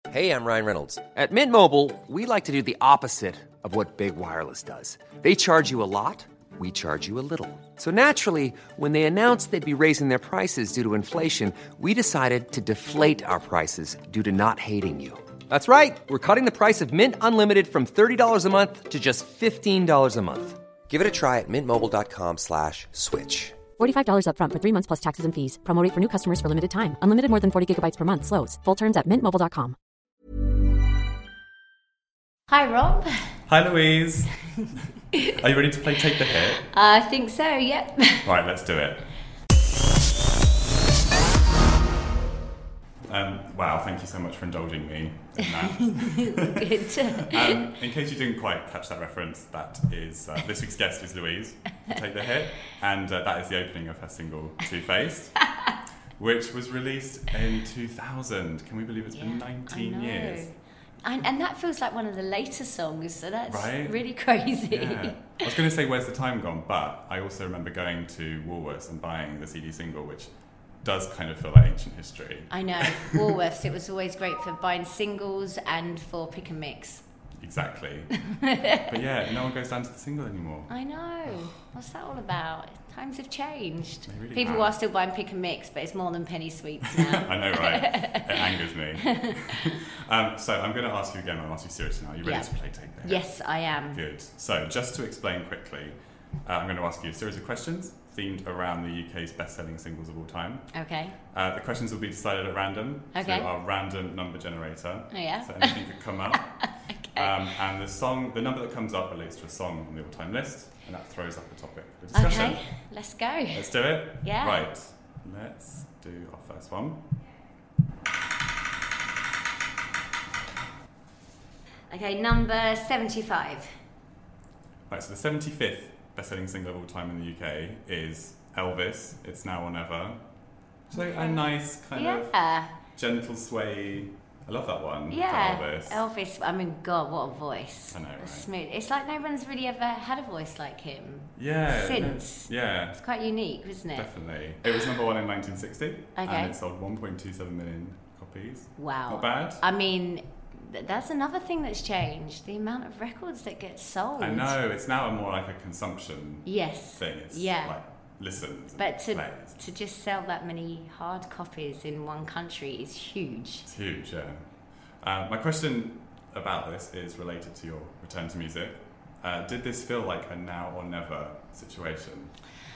Hey, I'm Ryan Reynolds. At Mint Mobile, we like to do the opposite of what Big Wireless does. They charge you a lot, we charge you a little. So naturally, when they announced they'd be raising their prices due to inflation, we decided to deflate our prices due to not hating you. That's right. We're cutting the price of Mint Unlimited from $30 a month to just $15 a month. Give it a try at mintmobile.com/switch. $45 up front for 3 months plus taxes and fees. Promo rate for new customers for limited time. Unlimited more than 40 gigabytes per month. Slows full terms at mintmobile.com. Hi, Rob. Hi, Louise. Are you ready to play Take the Hit? I think so, yep. Right, let's do it. Wow, thank you so much for indulging me in that. Good. In case you didn't quite catch that reference, that is this week's guest is Louise, Take the Hit, and that is the opening of her single Two-Faced, which was released in 2000. Can we believe it's been 19 years? And that feels like one of the later songs, so that's right? Really crazy. Yeah. I was going to say, where's the time gone? But I also remember going to Woolworths and buying the CD single, which does kind of feel like ancient history. I know. Woolworths, it was always great for buying singles and for pick and mix. Exactly. But yeah, no one goes down to the single anymore. I know. What's that all about? Times have changed. Really People have. are still buying pick and mix, but it's more than penny sweets now. I know, right? It angers me. So I'm going to ask you again. I'll ask you seriously now. Are you ready to play Take the Hit? Yes, I am. Good. So just to explain quickly, I'm going to ask you a series of questions themed around the UK's best-selling singles of all time. Okay. The questions will be decided at random. Okay. So our random number generator. Oh, yeah. So anything could come up. Okay. And the number that comes up relates to a song on the all-time list, and that throws up a topic for discussion. Okay, let's go. Let's do it? Yeah. Right. Let's do our first one. Okay, number 75. Right, so the 75th best-selling single of all time in the UK is Elvis, It's Now or Never. So a nice kind of gentle sway. I love that one. Yeah, for Elvis. Elvis. I mean, God, what a voice! I know, right? Smooth. It's like no one's really ever had a voice like him. Yeah. Since. Yeah. It's quite unique, isn't it? Definitely. It was number one in 1960, Okay. and it sold 1.27 million copies. Wow. Not bad. I mean, that's another thing that's changed. The amount of records that get sold. I know. It's now more like a consumption thing. It's like listens. But plays. to just sell that many hard copies in one country is huge. It's huge, yeah. My question about this is related to your return to music. Did this feel like a now or never situation?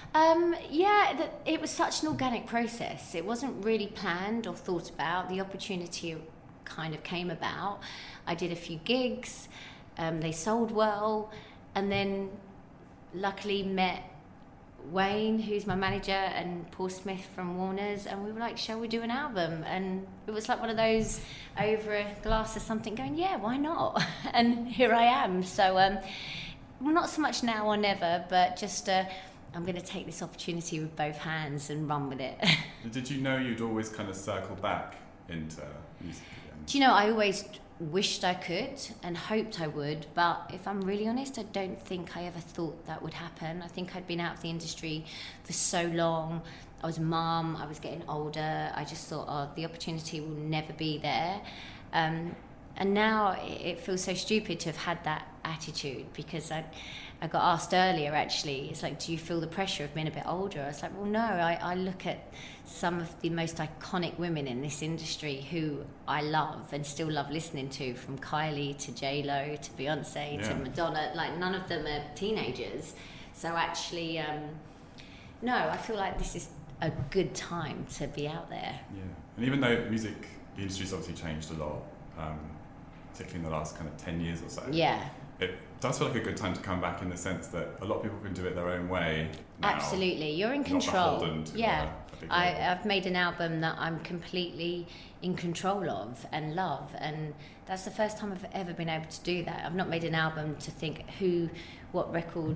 It was such an organic process. It wasn't really planned or thought about. The opportunity kind of came about. I did a few gigs, they sold well, and then luckily met Wayne, who's my manager, and Paul Smith from Warner's, and we were like, shall we do an album? And it was like one of those over a glass of something going, yeah, why not? And here I am. So not so much now or never, but just I'm going to take this opportunity with both hands and run with it. Did you know you'd always kind of circle back into music again? Do you know, I always wished I could and hoped I would, but if I'm really honest, I don't think I ever thought that would happen. I think I'd been out of the industry for so long. I was a mum, I was getting older. I just thought, the opportunity will never be there. And now it feels so stupid to have had that attitude, because I got asked earlier, actually, it's like, do you feel the pressure of being a bit older? I was like, well, no, I look at some of the most iconic women in this industry who I love and still love listening to, from Kylie to J-Lo to Beyonce to Madonna. Like, none of them are teenagers. So actually, no, I feel like this is a good time to be out there. Yeah, and even though the industry's obviously changed a lot, particularly in the last kind of 10 years or so. Yeah. It does feel like a good time to come back, in the sense that a lot of people can do it their own way now. Absolutely, you're in Not control. beholden to Yeah, a big label. I've made an album that I'm completely in control of and love, and that's the first time I've ever been able to do that. I've not made an album to think what record,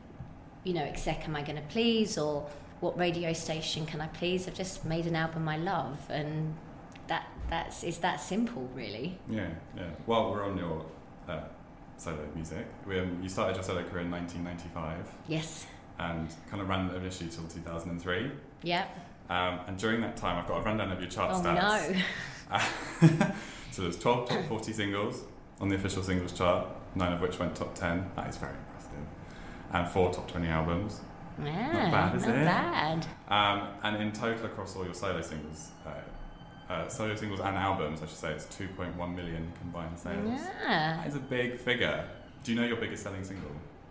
exec am I going to please, or what radio station can I please. I've just made an album I love, and it's that simple, really. Yeah. Well, we're on your solo music. You started your solo career in 1995. Yes. And kind of ran initially till 2003. Yeah. And during that time, I've got a rundown of your chart stats. Oh, no. So there's 12 top 40 singles on the official singles chart, 9 of which went top 10. That is very impressive. And 4 top 20 albums. Yeah, not bad, is it? Not bad. And in total across all your solo singles and albums, I should say, it's 2.1 million combined sales. Yeah. That is a big figure. Do you know your biggest selling single?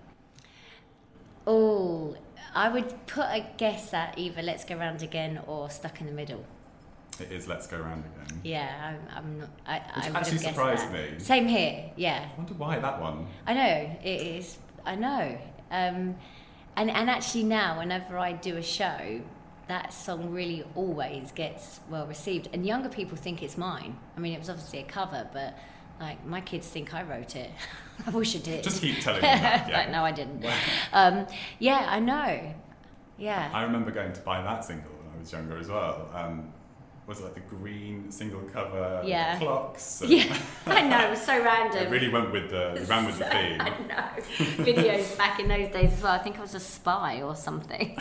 Oh, I would put a guess at either Let's Go Round Again or Stuck in the Middle. It is Let's Go Round Again. Yeah, I'm not. I would actually have guessed surprised that. me. Same here. Yeah. I wonder why that one. I know it is. I know. And actually now, whenever I do a show, that song really always gets well received, and younger people think it's mine. I mean, it was obviously a cover, but like my kids think I wrote it. I wish I did. Just keep telling them that. Yeah. Like, no, I didn't. Wow. Yeah, I know. Yeah. I remember going to buy that single when I was younger as well. Was it like the green single cover, yeah. The clocks? Yeah, I know, it was so random. It really went with the theme. I know. Videos back in those days as well. I think I was a spy or something.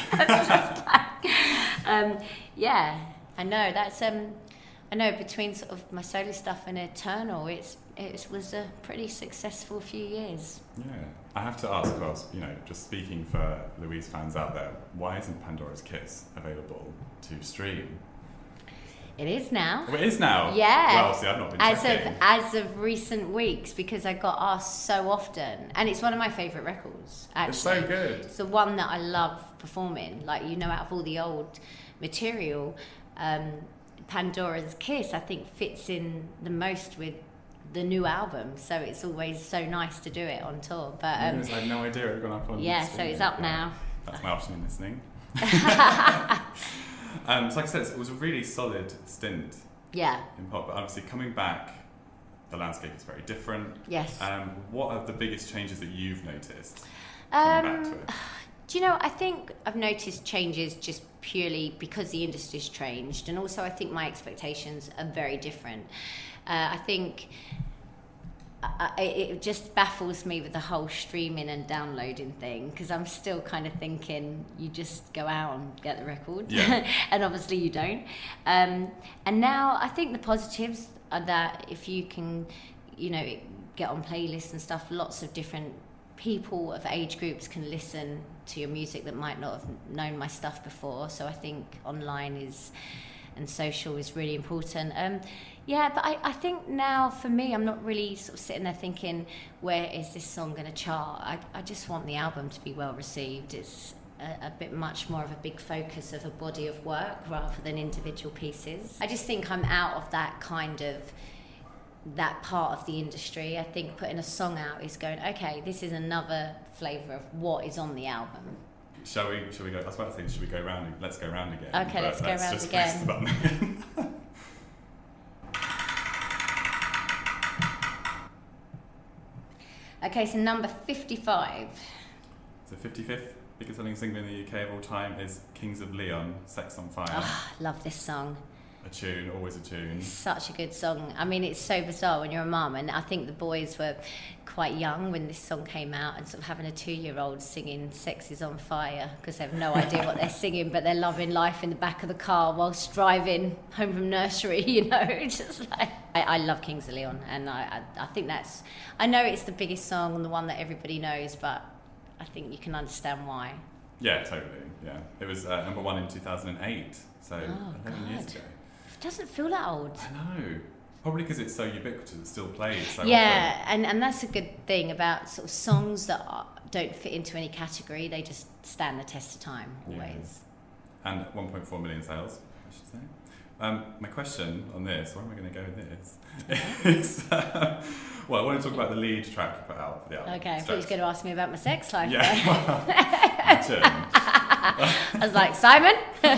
Yeah, I know. That's I know between sort of my solo stuff and Eternal, it was a pretty successful few years. Yeah, I have to ask, Ross, just speaking for Louise fans out there, why isn't Pandora's Kiss available to stream? It is now. Oh, it is now? Yeah. Well, see, I've not been checking. As of recent weeks, because I got asked so often. And it's one of my favourite records, actually. It's so good. It's the one that I love performing. Like, out of all the old material, Pandora's Kiss, I think, fits in the most with the new album. So it's always so nice to do it on tour. But I had no idea it had gone up on yeah, so it's up now. That's my afternoon listening. So like I said, it was a really solid stint in pop, but obviously coming back, the landscape is very different. Yes. What are the biggest changes that you've noticed coming back to it? Do you know, I think I've noticed changes just purely because the industry's changed, and also I think my expectations are very different. I think it just baffles me with the whole streaming and downloading thing, because I'm still kind of thinking you just go out and get the record, and obviously you don't. And now I think the positives are that if you can, get on playlists and stuff, lots of different people of age groups can listen to your music that might not have known my stuff before. So I think online and social is really important. But I think now for me, I'm not really sort of sitting there thinking, where is this song going to chart? I just want the album to be well received. It's a bit much more of a big focus of a body of work rather than individual pieces. I just think I'm out of that part of the industry. I think putting a song out is going, okay, this is another flavour of what is on the album. Shall we go? I was about to say, should we go round? Let's go round again. Okay, let's go round just again. Press the button again. Okay, so number 55. So 55th biggest selling single in the UK of all time is Kings of Leon, Sex on Fire. Oh, love this song. A tune, always a tune. Such a good song. I mean, it's so bizarre when you're a mum, and I think the boys were quite young when this song came out, and sort of having a 2-year-old singing Sex is on Fire, because they have no idea what they're singing, but they're loving life in the back of the car whilst driving home from nursery, just like... I love Kings of Leon, and I think that's... I know it's the biggest song and the one that everybody knows, but I think you can understand why. Yeah, totally, yeah. It was number 1 in 2008, so 11 years ago. It doesn't feel that old. I know. Probably because it's so ubiquitous, it still plays so often. And that's a good thing about sort of songs that don't fit into any category. They just stand the test of time, always. Yeah. And 1.4 million sales, I should say. My question on this, where am I going to go with this? Is, well, I want to talk about the lead track you put out for the album. Okay, I thought you was going to ask me about my sex life. Yeah, well, I was like, Simon?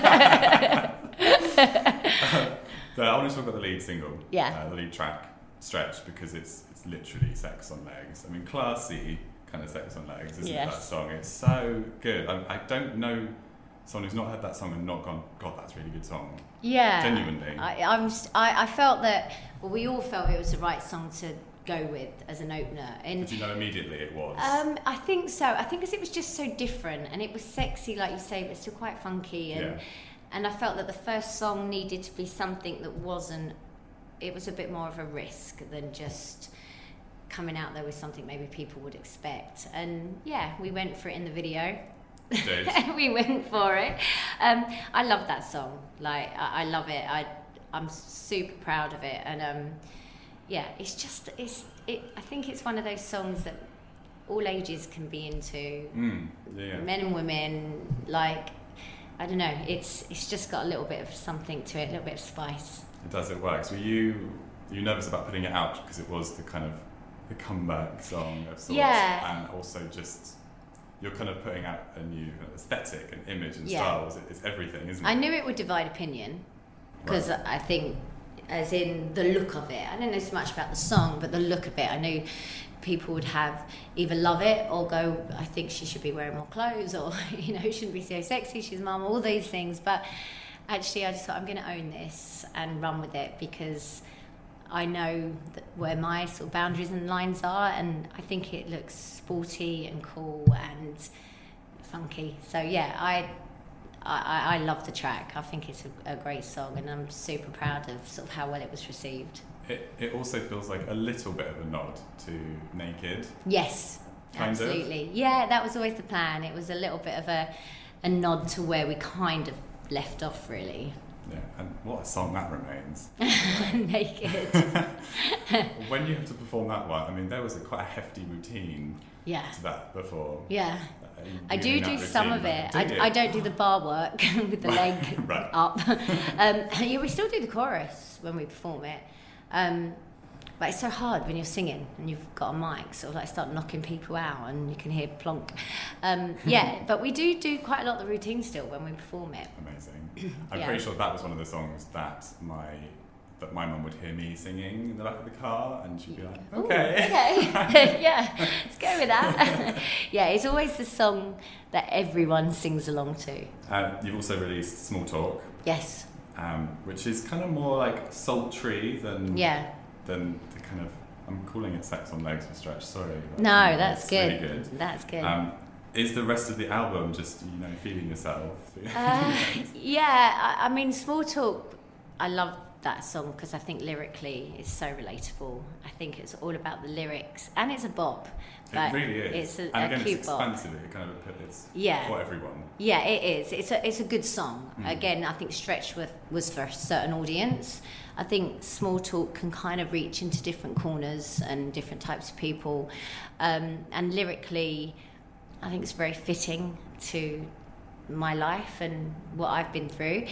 So I want to talk about the lead single, the lead track, Stretch, because it's literally sex on legs. I mean, classy kind of sex on legs, isn't it, that song? It's so good. I don't know someone who's not heard that song and not gone, God, that's a really good song. Yeah. Genuinely. I felt that, well, we all felt it was the right song to go with as an opener. And did you know immediately it was? I think so. I think because it was just so different, and it was sexy, like you say, but still quite funky. And I felt that the first song needed to be something that wasn't it was a bit more of a risk than just coming out there with something maybe people would expect. And yeah, we went for it in the video. We went for it. I love that song. Like, I love it. I'm super proud of it. And yeah, it's just, I think it's one of those songs that all ages can be into. Men and women, like, I don't know, it's just got a little bit of something to it, a little bit of spice. It does, it works. Were you nervous about putting it out because it was the kind of the comeback song of sorts? Yeah. And also just, you're kind of putting out a new aesthetic and image and style. It's everything, isn't it? I knew it would divide opinion, because I think, as in the look of it, I don't know so much about the song, but the look of it, I knew people would have either love it or go, I think she should be wearing more clothes, or shouldn't be so sexy, she's mum, all these things. But actually I just thought, I'm going to own this and run with it, because I know where my sort of boundaries and lines are, and I think it looks sporty and cool and funky. So yeah, I love the track. I think it's a great song, and I'm super proud of sort of how well it was received. It also feels like a little bit of a nod to Naked. Yes, absolutely. Yeah, that was always the plan. It was a little bit of a nod to where we kind of left off, really. Yeah, and what a song that remains. Naked. When you have to perform that one, I mean, there was quite a hefty routine to that before. Yeah. I do some of it. I don't do the bar work with the leg up. Yeah, we still do the chorus when we perform it. But it's so hard when you're singing and you've got a mic, sort of like start knocking people out and you can hear plonk. Yeah, but we do quite a lot of the routine still when we perform it. Amazing. I'm pretty sure that was one of the songs that my mum would hear me singing in the back of the car, and she'd be like, okay. Ooh, okay. Yeah, let's go with that. Yeah, it's always the song that everyone sings along to. You've also released Small Talk. Yes. Which is kind of more like sultry than the kind of, I'm calling it Sex on Legs for Stretch, sorry. No, that's good. Really good. That's good. Is the rest of the album just, feeling yourself? Yeah, I mean, Small Talk, I love that song because I think lyrically it's so relatable. I think it's all about the lyrics, and it's a bop. It really is. It's and again, cute it's bop. expansive. It kind of it's for everyone. Yeah, it is. It's a good song. Again, I think Stretch was for a certain audience. I think Small Talk can kind of reach into different corners and different types of people, and lyrically, I think it's very fitting to my life and what I've been through.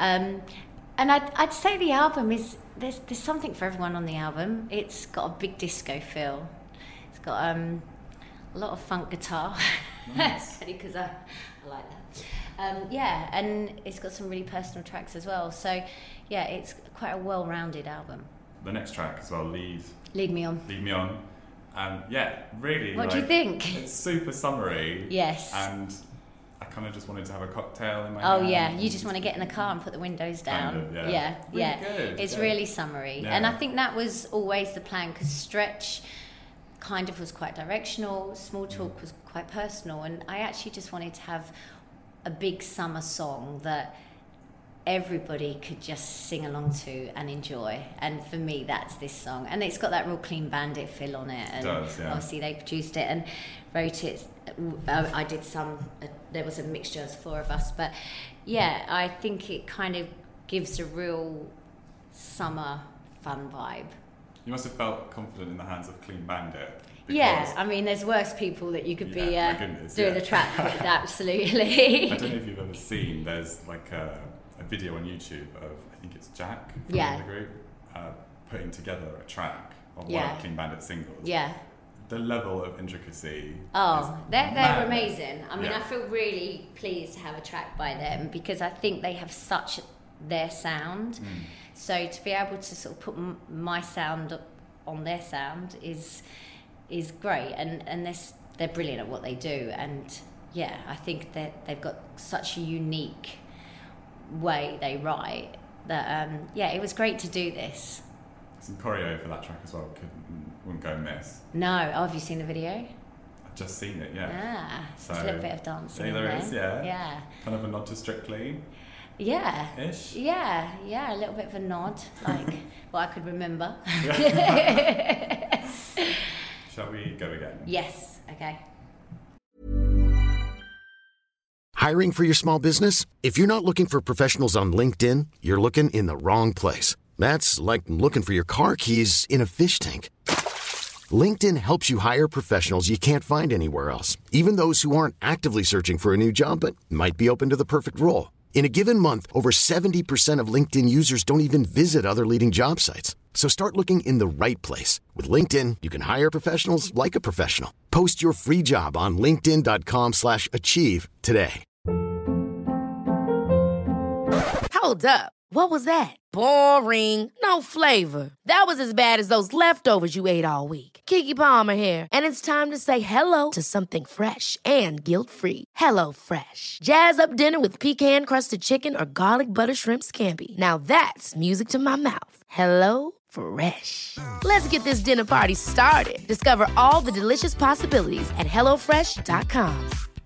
And I'd say the album is, there's something for everyone on the album. It's got a big disco feel. It's got a lot of funk guitar. Nice. Because I like that. Yeah, and it's got some really personal tracks as well. So yeah, it's quite a well-rounded album. The next track as well, Lead Me On. Lead Me On. Yeah, really. What do you think? It's super summery. Yes. And I kind of just wanted to have a cocktail in my hand. Oh yeah, you just want to get in the car and put the windows down. Kind of, yeah. Yeah. Good. It's really summery. Yeah. And I think that was always the plan, because Stretch kind of was quite directional, Small Talk was quite personal, and I actually just wanted to have a big summer song that everybody could just sing along to and enjoy. And for me, that's this song. And it's got that real Clean Bandit feel on it. And it does, yeah. Obviously they produced it and wrote it. I did some, there was a mixture of 4 of us. But yeah, I think it kind of gives a real summer fun vibe. You must have felt confident in the hands of Clean Bandit. Yeah, I mean, there's worse people that you could be doing a track with, absolutely. I don't know if you've ever seen, there's like a video on YouTube of, I think it's Jack from the group, putting together a track of one of Clean Bandit's singles. Yeah. The level of intricacy. They're amazing. I mean, I feel really pleased to have a track by them, because I think they have such their sound. So to be able to sort of put my sound on their sound is great, and they're brilliant at what they do. And yeah, I think that they've got such a unique way they write that it was great to do this. Some choreo for that track as well wouldn't go amiss. No. Have you seen the video? I've just seen it, yeah. So there's a little bit of dancing there in is, there. yeah. Kind of a nod to Strictly. Yeah. Ish? Yeah, a little bit of a nod, like what I could remember. Shall we go again? Yes, okay. Hiring for your small business? If you're not looking for professionals on LinkedIn, you're looking in the wrong place. That's like looking for your car keys in a fish tank. LinkedIn helps you hire professionals you can't find anywhere else, even those who aren't actively searching for a new job but might be open to the perfect role. In a given month, over 70% of LinkedIn users don't even visit other leading job sites. So start looking in the right place. With LinkedIn, you can hire professionals like a professional. Post your free job on linkedin.com/achieve today. Hold up. What was that? Boring. No flavor. That was as bad as those leftovers you ate all week. Keke Palmer here, and it's time to say hello to something fresh and guilt-free. HelloFresh. Jazz up dinner with pecan-crusted chicken or garlic butter shrimp scampi. Now that's music to my mouth. HelloFresh. Let's get this dinner party started. Discover all the delicious possibilities at HelloFresh.com.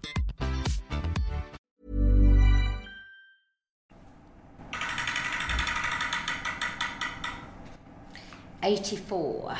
'84.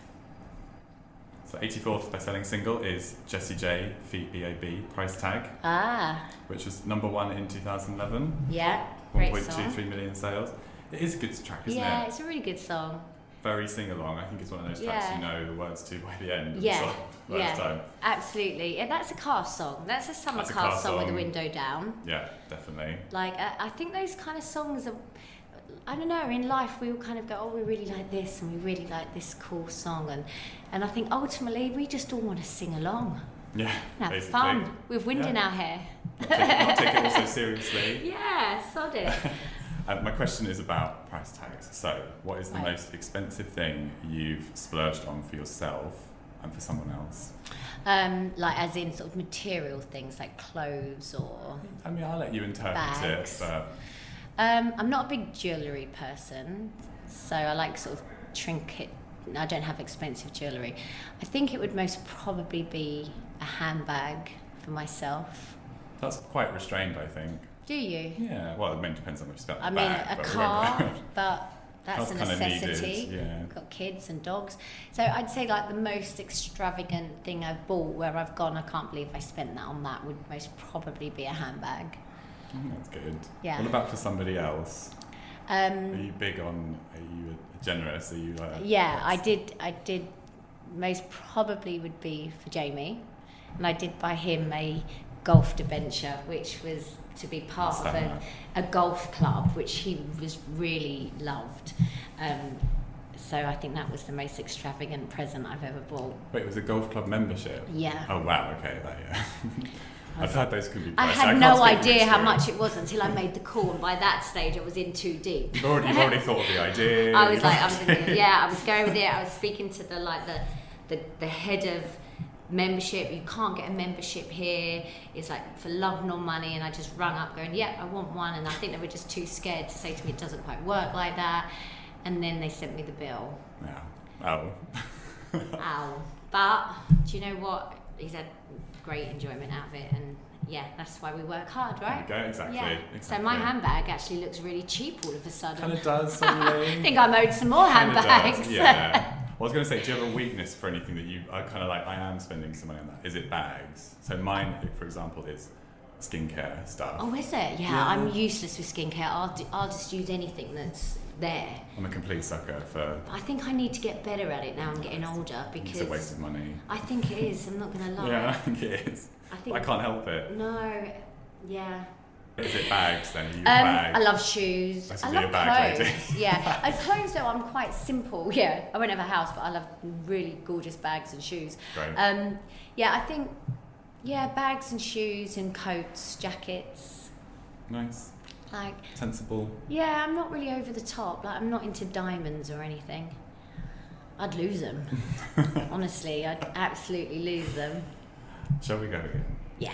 So 84th best-selling single is Jessie J feat B.A.B. Price Tag, which was number 1 in 2011. Yeah, great song. 1.23 million sales. It is a good track, isn't it? Yeah, it's a really good song. Very sing-along. I think it's one of those tracks you know the words to by the end of Yeah, the song. Most time. Absolutely. And that's a car song. That's a summer car song with the window down. Yeah, definitely. Like, I think those kind of songs are, I don't know, in life we all kind of go, oh, we really like this and we really like this cool song. And I think ultimately we just all want to sing along. Yeah, and have basically. fun with wind in our hair. Not take it all so seriously. Yeah, sod it. My question is about price tags. So, what is the most expensive thing you've splurged on for yourself and for someone else? Like as in sort of material things like clothes or I mean, I'll let you interpret bags. it, but... I'm not a big jewellery person, so I like sort of trinket. I don't have expensive jewellery. I think it would most probably be a handbag for myself. That's quite restrained, I think. Do you? Yeah, well, it depends on what you spend on I the mean, bag. a car, but That's that's a kinda necessity. needed, yeah. I've got kids and dogs. So I'd say like the most extravagant thing I've bought where I've gone, I can't believe I spent that on that, would most probably be a handbag. That's good. Yeah. What about for somebody else? Are you big on, are you generous? Are you yeah, I did most probably would be for Jamie. And I did buy him a golf debenture, which was to be part of a golf club, which he was really loved. So I think that was the most extravagant present I've ever bought. Wait, it was a golf club membership? Yeah. Oh, wow, okay, yeah. I've heard those could be pricey. I had no idea how much it was until I made the call, and by that stage I was in too deep. You've already thought of the idea. I was going with it. I was speaking to the head of membership. You can't get a membership here. It's like for love nor money. And I just rung up going, I want one. And I think they were just too scared to say to me it doesn't quite work like that. And then they sent me the bill. Yeah. Ow. But do you know what? He's had great enjoyment out of it, and that's why we work hard, right? There you go, exactly. Yeah. Exactly. So my handbag actually looks really cheap all of a sudden. Kind of does, suddenly. I think I'm owed some more handbags. Does, yeah. Well, I was going to say, do you have a weakness for anything that you are kind of like, I am spending some money on that? Is it bags? So mine, for example, is skincare stuff. Oh, is it? Yeah, I'm useless with skincare. I'll just use anything that's there. I'm a complete sucker for... I think I need to get better at it now I'm getting older, because... It's a waste of money. I think it is, I'm not going to lie. Yeah, I think it is. I can't help it. No, yeah. Is it bags then? Are you bags? I love shoes. I love clothes. Yeah, clothes though I'm quite simple. Yeah, I won't have a house, but I love really gorgeous bags and shoes. Great. I think bags and shoes and coats, jackets. Nice. Like sensible. Yeah, I'm not really over the top. Like I'm not into diamonds or anything. I'd lose them. Honestly, I'd absolutely lose them. Shall we go again? Yeah.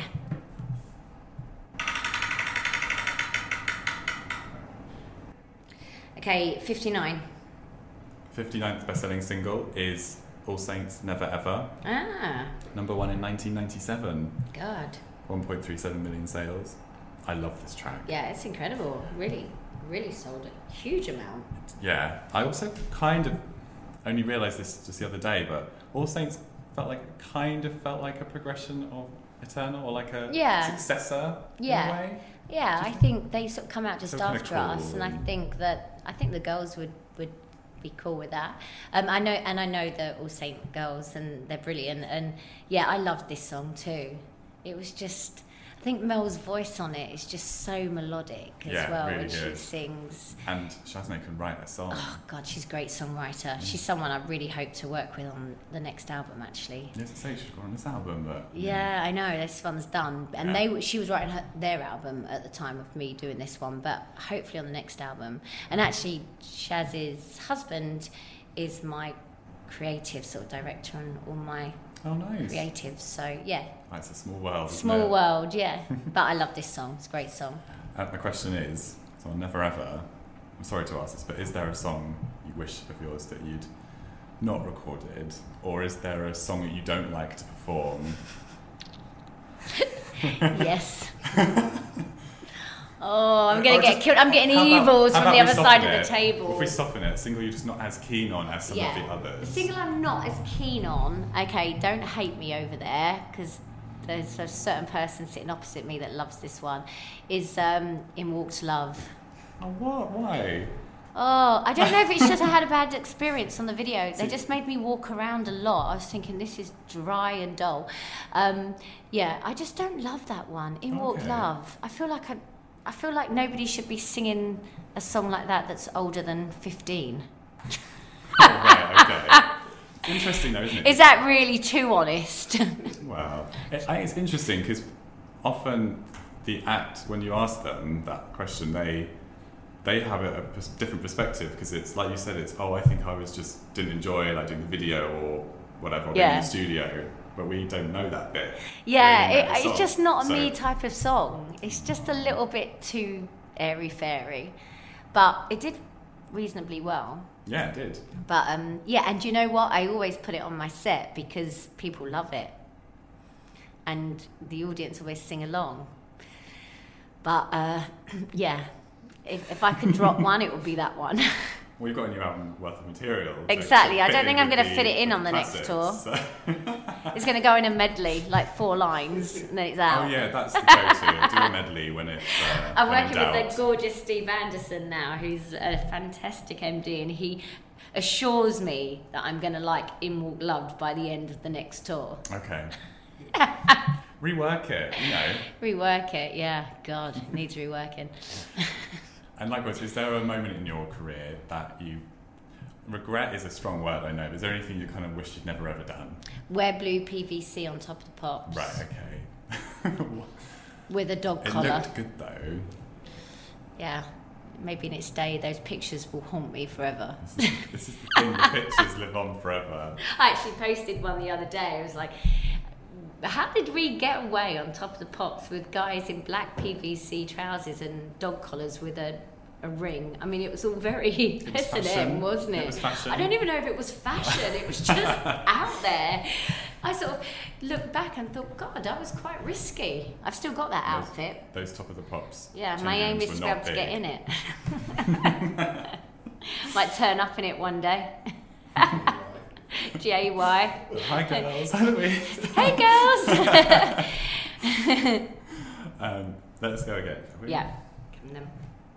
Okay, 59. 59th best-selling single is All Saints Never Ever. Ah. Number 1 in 1997. God. 1.37 million sales. I love this track. Yeah, it's incredible. Really, really sold a huge amount. Yeah. I also kind of only realised this just the other day, but All Saints felt like a progression of Eternal, or like a successor in a way. Yeah, I think they sort of come out just after cool, us, and I think the girls would be cool with that. I know the All Saint girls, and they're brilliant. And yeah, I loved this song too. It was just, I think Mel's voice on it is just so melodic as well really when good. she sings. And Shaznay can write a song. Oh God, she's a great songwriter. She's someone I really hope to work with on the next album, actually. Yes, I say she should go on this album, but Yeah, I know this one's done, and she was writing their album at the time of me doing this one, but hopefully on the next album. And actually, Shaz's husband is my creative sort of director on all my creatives. So yeah, it's a small world. Small world, yeah. But I love this song. It's a great song. My question is, so I'll never ever, I'm sorry to ask this, but is there a song you wish of yours that you'd not recorded, or is there a song that you don't like to perform? Yes. Oh, I'm going to get killed. I'm getting evils from the other side of the table. If we soften it, a single you're just not as keen on as some of the others. The single I'm not as keen on, okay, don't hate me over there, because there's a certain person sitting opposite me that loves this one, is In Walked Love. Oh, what? Why? Oh, I don't know if it's just I had a bad experience on the video. They just made me walk around a lot. I was thinking, this is dry and dull. Yeah, I just don't love that one. In Walked Love. I feel like nobody should be singing a song like that that's older than 15. Oh, right, okay. Interesting though, isn't it? Is that really too honest? Well, it's interesting because often the act, when you ask them that question, they have a different perspective, because it's like you said, it's, I think I didn't enjoy like doing the video or whatever, or being in the studio. But we don't know that bit. Yeah, it's just not a me type of song. It's just a little bit too airy-fairy. But it did reasonably well. Yeah, it did. But, yeah, and do you know what? I always put it on my set because people love it. And the audience always sing along. But, yeah, if I could drop one, it would be that one. Well, you've got a new album worth of material. Exactly. I don't think I'm going to fit it in on the next tour. So. It's going to go in a medley, like 4 lines, and then it's out. Oh yeah, that's the go-to. Do a medley when it's I'm working with the gorgeous Steve Anderson now, who's a fantastic MD, and he assures me that I'm going to like In Walk Love by the end of the next tour. Okay. Rework it, you know. Rework it, yeah. God, it needs reworking. And likewise, is there a moment in your career that you... Regret is a strong word, I know, but is there anything you kind of wish you'd never ever done? Wear blue PVC on top of the pops. Right, okay. With a dog collar. It looked good though. Yeah. Maybe in its day, those pictures will haunt me forever. This is the thing, the pictures live on forever. I actually posted one the other day. I was like, how did we get away on top of the pops with guys in black PVC trousers and dog collars with a ring? I mean, it was all very S&M, wasn't it? It was fashion. I don't even know if it was fashion. It was just out there. I sort of looked back and thought, God, that was quite risky. I've still got that outfit. Those top of the pops. Yeah, my aim is to be able to get in it. Might turn up in it one day. G-A-Y. Hi girls, how are we? Hey girls! Let's go again. Yeah. Come then.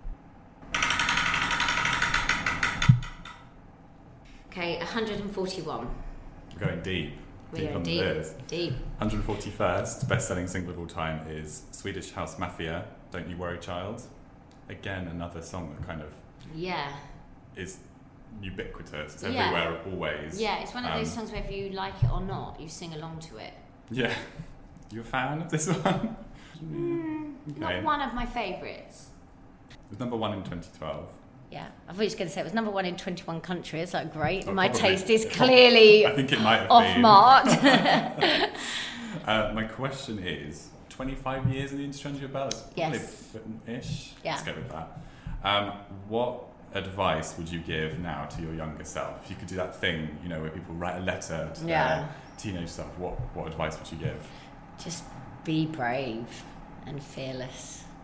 Okay, 141. We're going deep. We're going deep. 141st best-selling single of all time is Swedish House Mafia, Don't You Worry Child. Again, another song that kind of is ubiquitous. It's everywhere, always. Yeah, it's one of those songs where if you like it or not, you sing along to it. Yeah. You a fan of this one? Okay. Not one of my favourites. It was number 1 in 2012. Yeah, I thought you were going to say it was number 1 in 21 countries. Like, great. Oh, my probably. taste is clearly I think it might have off-marked. My question is, 25 years in the industry under your belt? Ish. Yeah. Let's go with that. What advice would you give now to your younger self? If you could do that thing, you know, where people write a letter to their teenage self, what advice would you give? Just be brave and fearless.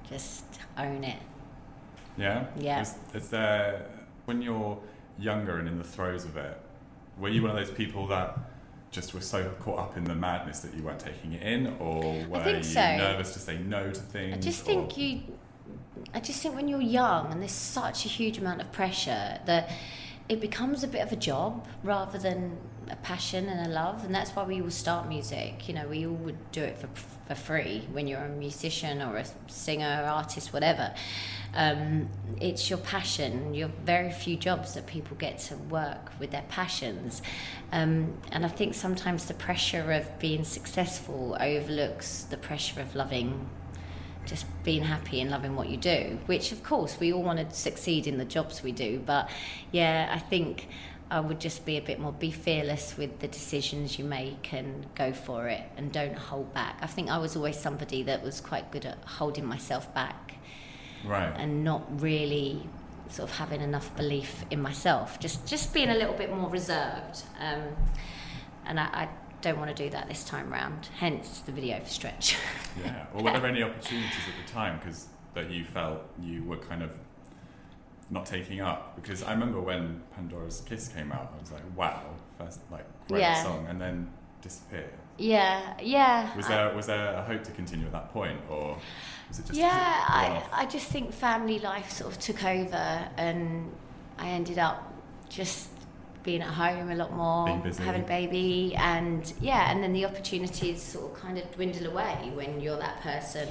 just own it. Yeah? Yeah. Is there, when you're younger and in the throes of it, were you one of those people that just were so caught up in the madness that you weren't taking it in, or were you nervous to say no to things? I just think when you're young and there's such a huge amount of pressure that it becomes a bit of a job rather than a passion and a love, and that's why we all start music. You know, we all would do it for free when you're a musician or a singer, artist, whatever. It's your passion. You're very few jobs that people get to work with their passions, and I think sometimes the pressure of being successful overlooks the pressure of loving, just being happy and loving what you do, which of course we all want to succeed in the jobs we do, but yeah, I think I would just be fearless with the decisions you make and go for it and don't hold back. I think I was always somebody that was quite good at holding myself back. Right. And not really sort of having enough belief in myself, just being a little bit more reserved. And I don't want to do that this time round, hence the video for Stretch. Yeah. Well, were there any opportunities at the time that you felt you were kind of not taking up? Because I remember when Pandora's Kiss came out, I was like, wow, first great song, and then disappeared. Yeah. Was there a hope to continue at that point, or was it just I just think family life sort of took over, and I ended up just being at home a lot more, having a baby, and then the opportunities sort of kind of dwindle away when you're that person.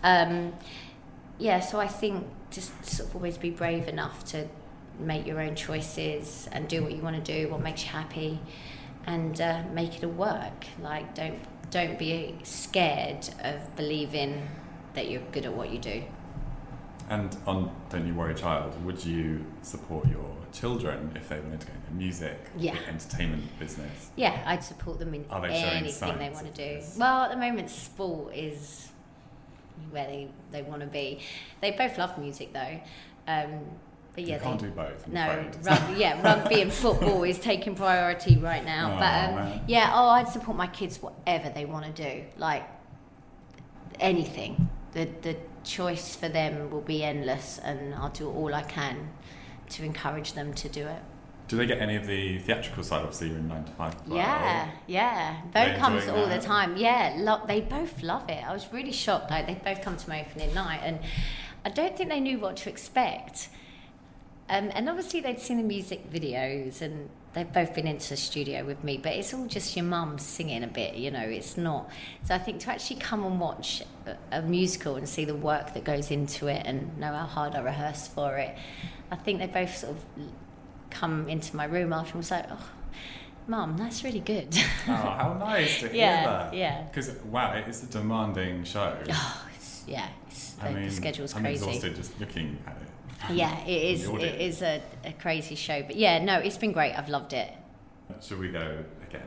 So I think just sort of always be brave enough to make your own choices and do what you want to do, what makes you happy, and make it all work. Like, don't be scared of believing that you're good at what you do. And on Don't You Worry Child, would you support your children if they wanted to go into music, the entertainment business? Yeah, I'd support them in anything they want to do. Well, at the moment, sport is where they want to be. They both love music though. But yeah, you can't do both. Rugby and football is taking priority right now. I'd support my kids whatever they want to do, like anything. The choice for them will be endless, and I'll do all I can to encourage them to do it. Do they get any of the theatrical side? Obviously, you're in 9 to 5. Yeah. Bo comes all the time. Yeah, they both love it. I was really shocked. Like, they both come to my opening night, and I don't think they knew what to expect. And obviously they'd seen the music videos, and they've both been into the studio with me, but it's all just your mum singing a bit, you know, it's not. So I think to actually come and watch a musical and see the work that goes into it and know how hard I rehearse for it, I think they both sort of come into my room after and was like, oh, Mum, that's really good. Oh, how nice to hear that. Yeah. Because, wow, it's a demanding show. Oh, the schedule's crazy. I'm exhausted just looking at it. Yeah, it is. It is a crazy show, but yeah, no, it's been great. I've loved it. Should we go again?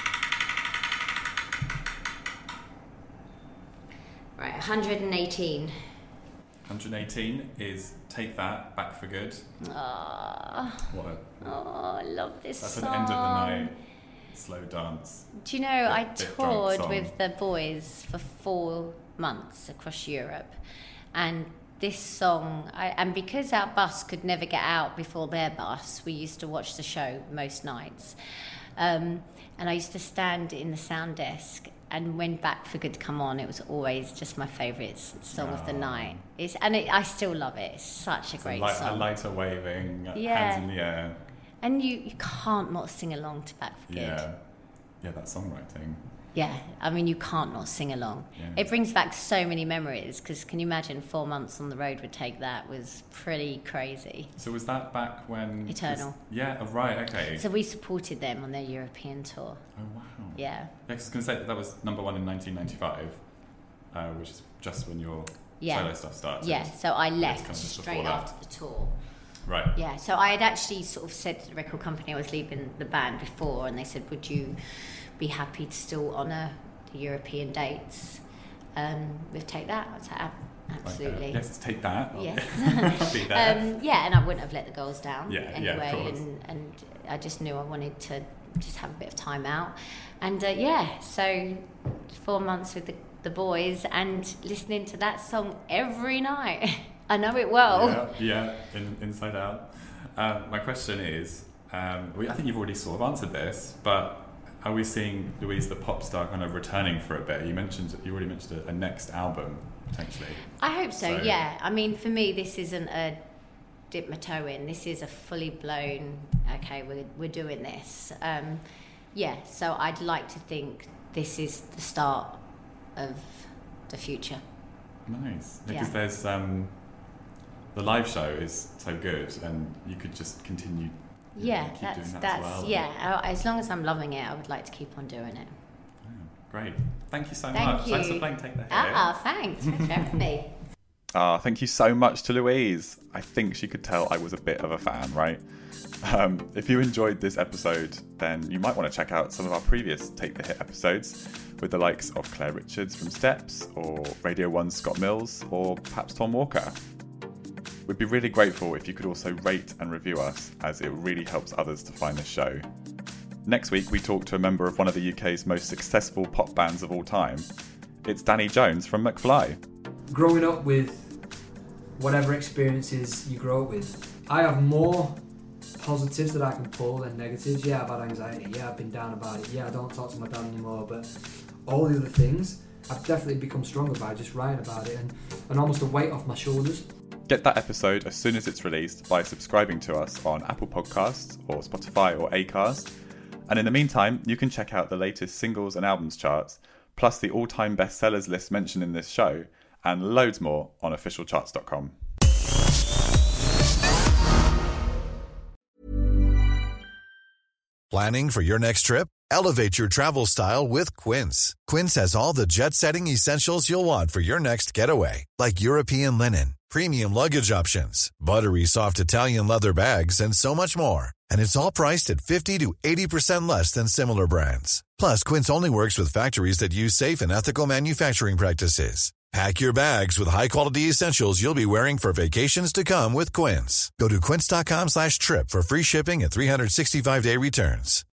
Right, 118. 118 is Take That, Back for Good. I love this That's song. an end of the night slow dance. Do you know, I toured with the boys for 4 months across Europe, and this song, and because our bus could never get out before their bus, we used to watch the show most nights. And I used to stand in the sound desk, and when Back for Good come on, it was always just my favourite song of the night. I still love it. It's such a great song. A lighter waving, hands in the air. And you can't not sing along to Back for Good. Yeah, that songwriting. Yeah, I mean, you can't not sing along. Yeah. It brings back so many memories, because can you imagine 4 months on the road with Take That was pretty crazy. So was that back when... Eternal. Right, okay. So we supported them on their European tour. Oh, wow. Yeah. I was going to say that was number 1 in 1995, which is just when your solo stuff started. Yeah, so I left straight after the tour. Right. Yeah, so I had actually sort of said to the record company I was leaving the band before, and they said, would you be happy to still honour the European dates with Take That? I was like, absolutely. Yes, it's Take That. Yes. Be there. And I wouldn't have let the girls down anyway. Of course. And I just knew I wanted to just have a bit of time out. And so 4 months with the boys and listening to that song every night. I know it well. Yeah, inside out. My question is, I think you've already sort of answered this, but are we seeing Louise the pop star kind of returning for a bit? You already mentioned a next album, potentially. I hope so, yeah. I mean, for me, this isn't a dip my toe in. This is a fully blown, okay, we're doing this. So I'd like to think this is the start of the future. Nice. Because there's the live show is so good, and you could just continue. Keep doing that as well. Yeah. As long as I'm loving it, I would like to keep on doing it. Oh, great. Thank you so much. Thanks for playing Take the Hit. Thanks for having me. Thank you so much to Louise. I think she could tell I was a bit of a fan, right? If you enjoyed this episode, then you might want to check out some of our previous Take the Hit episodes with the likes of Claire Richards from Steps, or Radio 1's Scott Mills, or perhaps Tom Walker. We'd be really grateful if you could also rate and review us, as it really helps others to find this show. Next week, we talk to a member of one of the UK's most successful pop bands of all time. It's Danny Jones from McFly. Growing up with whatever experiences you grow up with, I have more positives that I can pull than negatives. Yeah, I've had anxiety. Yeah, I've been down about it. Yeah, I don't talk to my dad anymore. But all the other things, I've definitely become stronger by just writing about it, and almost a weight off my shoulders. Get that episode as soon as it's released by subscribing to us on Apple Podcasts or Spotify or Acast. And in the meantime, you can check out the latest singles and albums charts, plus the all-time bestsellers list mentioned in this show, and loads more on officialcharts.com. Planning for your next trip? Elevate your travel style with Quince. Quince has all the jet-setting essentials you'll want for your next getaway, like European linen, premium luggage options, buttery soft Italian leather bags, and so much more. And it's all priced at 50 to 80% less than similar brands. Plus, Quince only works with factories that use safe and ethical manufacturing practices. Pack your bags with high-quality essentials you'll be wearing for vacations to come with Quince. Go to quince.com/trip for free shipping and 365-day returns.